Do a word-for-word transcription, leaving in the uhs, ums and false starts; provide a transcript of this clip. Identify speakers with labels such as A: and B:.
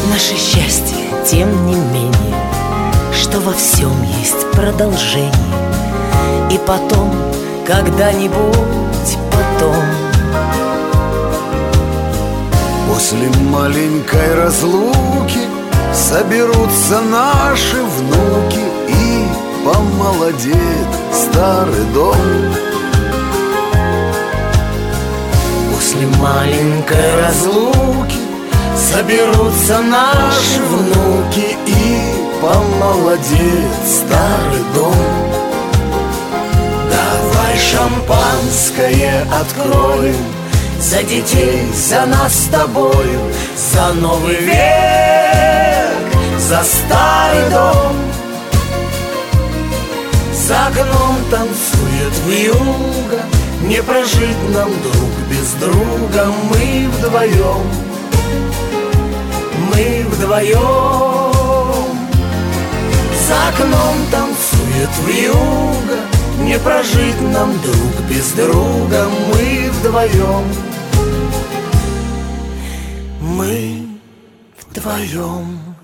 A: Наше счастье, тем не менее, что во всем есть продолжение. И потом, когда-нибудь потом,
B: после маленькой разлуки соберутся наши внуки, и помолодеет старый дом.
A: после маленькой разлуки соберутся наши внуки,
B: и помолодеет старый дом.
A: давай шампанское откроем за детей, за нас с тобою, за новый век, за старый дом. За окном танцует вьюга, не прожить нам друг без друга. Мы вдвоем, мы вдвоем. За окном танцует вьюга, не прожить нам друг без друга. Мы вдвоем, мы вдвоем.